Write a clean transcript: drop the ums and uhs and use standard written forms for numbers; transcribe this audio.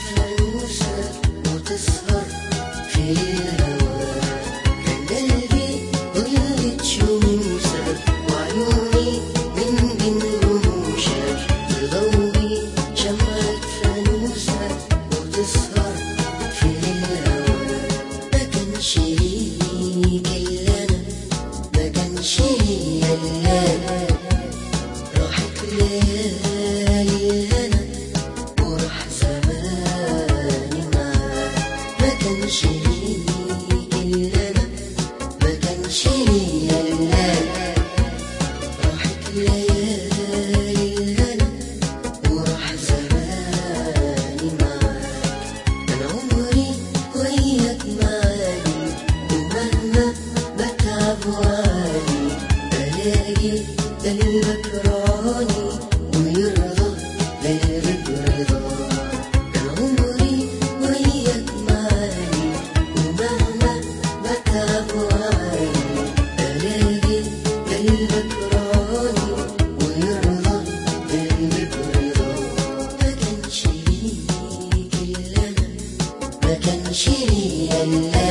فانوسة وتسهر في الهوا. كان قلبي ضلت شموسك وعيوني من بين رموشك تضوي شمعة فانوسة وتسهر في الهوا. ما كانش ليك إلا أنا، ما كانش ليا إلا أنا. راحت ليالي الهنا وراح زماني معاك. ما كانش ليك إلا أنا، ما كانش ليا إلا أنا. راحت ليالي الهنا وراح زماني معاك. أنا عمري وياك معاني، ومهما بتعب وعاني بلاقي قلبك راني ويرضى غيرك برضاك. أنا عمري وياك معاني، ومهما بتعب وعاني بلاقي قلبك راني ويرضى غيرك برضاك. ما كانش ليك إلا أنا، ما كانش ليا إلا